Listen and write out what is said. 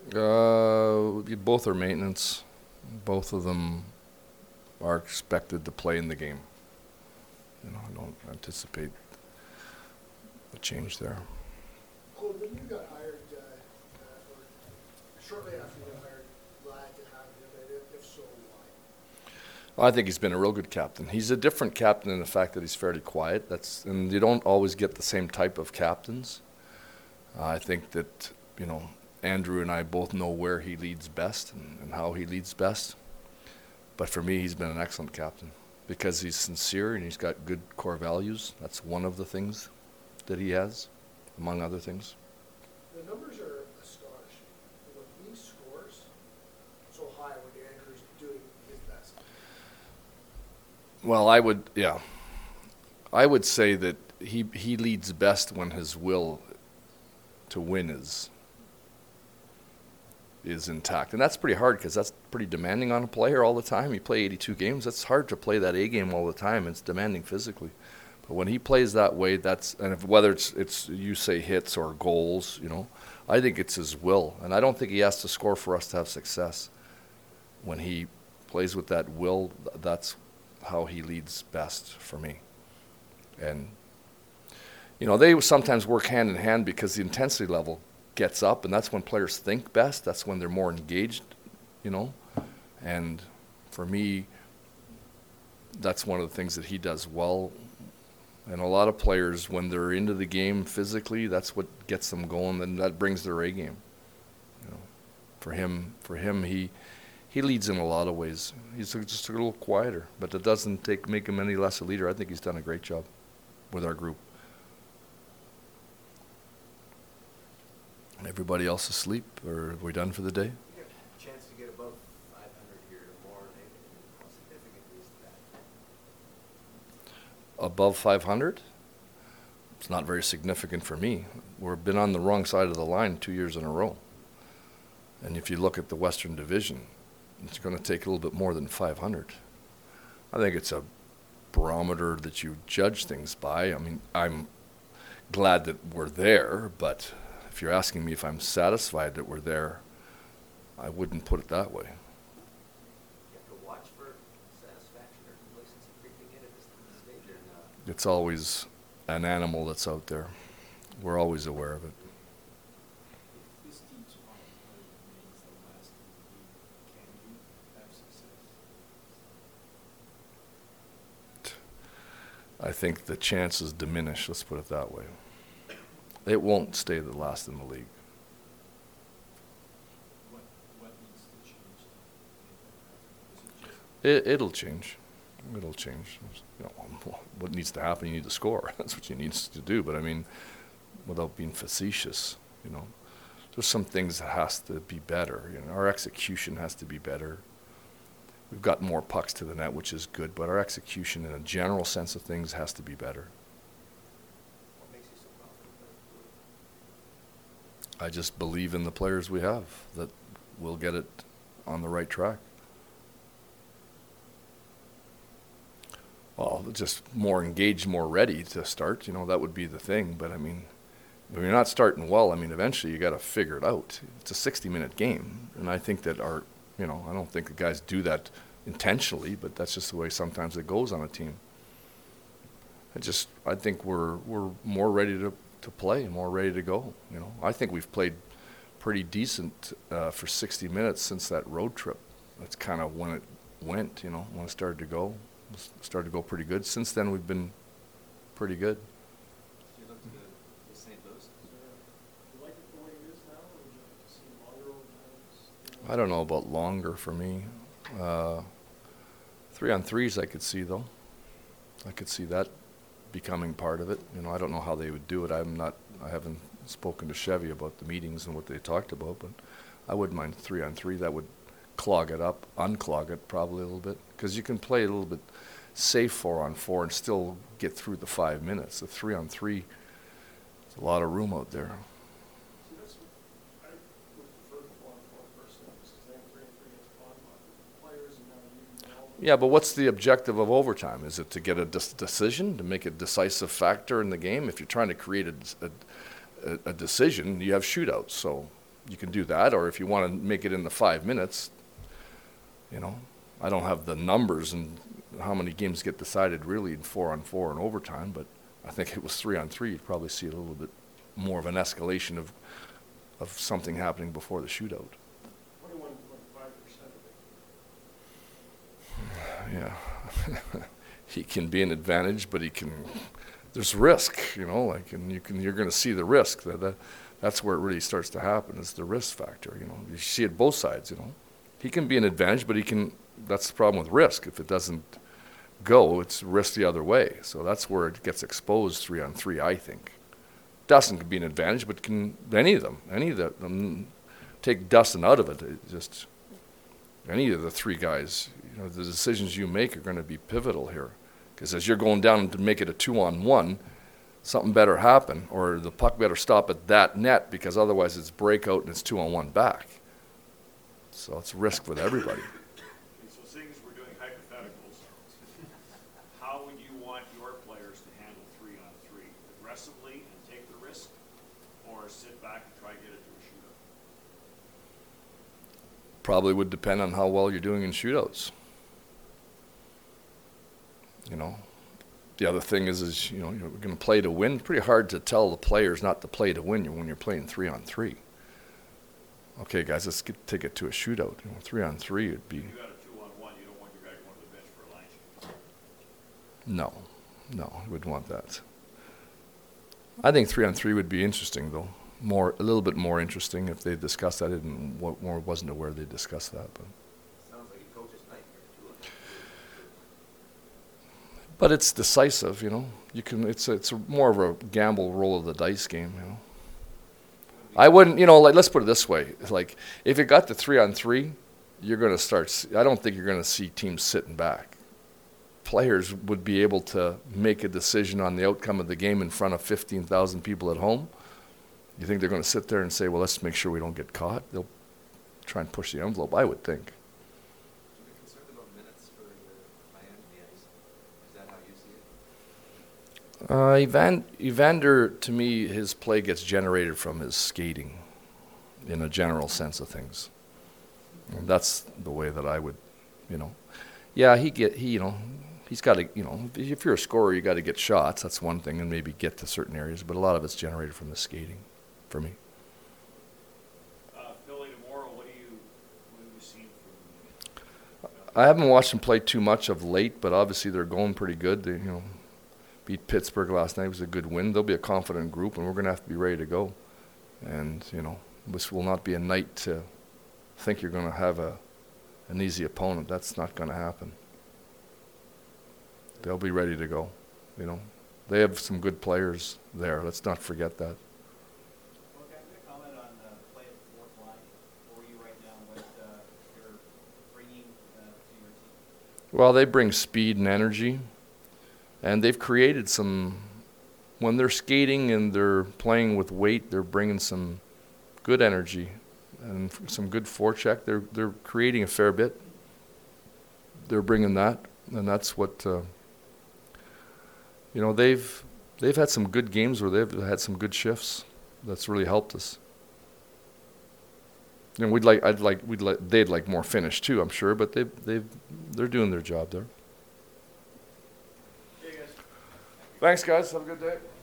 Both are maintenance. Both of them are expected to play in the game. I don't anticipate a change there. Claude, when you got hired, or shortly after you got hired, glad to have him, and if so, why? I think he's been a real good captain. He's a different captain in the fact that he's fairly quiet. And you don't always get the same type of captains. I think that Andrew and I both know where he leads best and how he leads best. But for me, he's been an excellent captain because he's sincere and he's got good core values. That's one of the things that he has, among other things. The numbers are astonishing. When he scores so high when Andrew's doing his best. Well, I would say that he leads best when his will to win is intact. And that's pretty hard because that's pretty demanding on a player all the time. You play 82 games. That's hard to play that A game all the time. It's demanding physically. But when he plays that way, whether it's you say hits or goals, I think it's his will. And I don't think he has to score for us to have success. When he plays with that will, that's how he leads best for me. And they sometimes work hand in hand because the intensity level gets up, and that's when players think best. That's when they're more engaged, And for me, that's one of the things that he does well. And a lot of players, when they're into the game physically, that's what gets them going, and that brings their A game. For him, he leads in a lot of ways. He's just a little quieter, but that doesn't make him any less a leader. I think he's done a great job with our group. Everybody else asleep, or are we done for the day? You get a chance to get above 500 here tomorrow night. How significant is that? Above 500? It's not very significant for me. We've been on the wrong side of the line 2 years in a row. And if you look at the Western Division, it's going to take a little bit more than 500. I think it's a barometer that you judge things by. I mean, I'm glad that we're there, but if you're asking me if I'm satisfied that we're there, I wouldn't put it that way. You have to watch for satisfaction or complacency creeping in at this stage, or not? It's always an animal that's out there. We're always aware of it. If this team's bottom play remains the last in the league, can you have success? I think the chances diminish, let's put it that way. It won't stay the last in the league. What needs to change? It'll change. It'll change. What needs to happen, you need to score. That's what you need to do. But I mean, without being facetious, there's some things that has to be better. Our execution has to be better. We've got more pucks to the net, which is good, but our execution in a general sense of things has to be better. What makes you so confident? I just believe in the players we have, that we'll get it on the right track. Well, just more engaged, more ready to start, that would be the thing. But I mean, when you're not starting well, eventually you got to figure it out. It's a 60-minute game, and I think that I don't think the guys do that intentionally, but that's just the way sometimes it goes on a team. I think we're more ready to play, more ready to go. I think we've played pretty decent for 60 minutes since that road trip. That's kind of when it went, when it started to go. It started to go pretty good. Since then, we've been pretty good. Do you look to the St. Louis? You like it the way it is now, or would you like to see longer overtimes? I don't know about longer for me. 3-on-3s I could see, though. I could see that becoming part of it. I don't know how they would do it. I haven't spoken to Chevy about the meetings and what they talked about, but I wouldn't mind 3-on-3. That would unclog it probably a little bit, because you can play a little bit safe 4-on-4 and still get through the 5 minutes. The 3-on-3, there's a lot of room out there. See, that's what I would prefer the 4-on-4 personally, because then 3-on-3 gets bottom up with the players and now you know. Yeah, but what's the objective of overtime? Is it to get a decision, to make a decisive factor in the game? If you're trying to create a decision, you have shootouts. So, you can do that. Or if you want to make it in the 5 minutes, I don't have the numbers and how many games get decided really in 4-on-4 and overtime, but I think it was 3-on-3. You'd probably see a little bit more of an escalation of something happening before the shootout. 21.5% of it. Yeah. He can be an advantage, but there's risk, and you're going to see the risk. That's where it really starts to happen, is the risk factor, You see it both sides, He can be an advantage, but that's the problem with risk. If it doesn't go, it's risk the other way. So that's where it gets exposed 3-on-3, I think. Dustin can be an advantage, but any of them, take Dustin out of it, just any of the three guys, the decisions you make are going to be pivotal here. Because as you're going down to make it a 2-on-1, something better happen, or the puck better stop at that net, because otherwise it's breakout and it's 2-on-1 back. So it's risk with everybody. Okay, so seeing as we're doing hypotheticals, how would you want your players to handle 3-on-3? Aggressively and take the risk, or sit back and try to get it to a shootout? Probably would depend on how well you're doing in shootouts. The other thing is you're going to play to win. Pretty hard to tell the players not to play to win when you're playing 3-on-3. Okay, guys, let's take it to a shootout. 3-on-3 would be. You got a 2-on-1. You don't want your guy going to the bench for a line change. No, I wouldn't want that. I think 3-on-3 would be interesting, though. A little bit more interesting if they discussed that. I wasn't aware they discussed that, but. Sounds like a coach's nightmare, too. But it's decisive, It's more of a gamble, roll of the dice game, I wouldn't, let's put it this way. Like, if it got to 3-on-3, you're going to start. I don't think you're going to see teams sitting back. Players would be able to make a decision on the outcome of the game in front of 15,000 people at home. You think they're going to sit there and say, well, let's make sure we don't get caught? They'll try and push the envelope, I would think. Should we be concerned about minutes for Miami on the ice? Is that how you see it? Evander, to me, his play gets generated from his skating, in a general sense of things. And that's the way that I would, Yeah, he's got to, if you're a scorer, you got to get shots. That's one thing, and maybe get to certain areas. But a lot of it's generated from the skating, for me. Philly tomorrow, what have you seen from? I haven't watched them play too much of late, but obviously they're going pretty good. They, beat Pittsburgh last night. It was a good win. They'll be a confident group, and we're going to have to be ready to go. And, this will not be a night to think you're going to have an easy opponent. That's not going to happen. They'll be ready to go. They have some good players there. Let's not forget that. Well, can you comment on the play at the fourth line for you right now, what you're bringing to your team? Well, they bring speed and energy, and they've created some. When they're skating and they're playing with weight, they're bringing some good energy and some good forecheck. They're creating a fair bit. They're bringing that, and that's what. They've had some good games where they've had some good shifts. That's really helped us. And they'd like more finish too, I'm sure, but they're doing their job there. Okay, guys. Thanks, guys. Have a good day.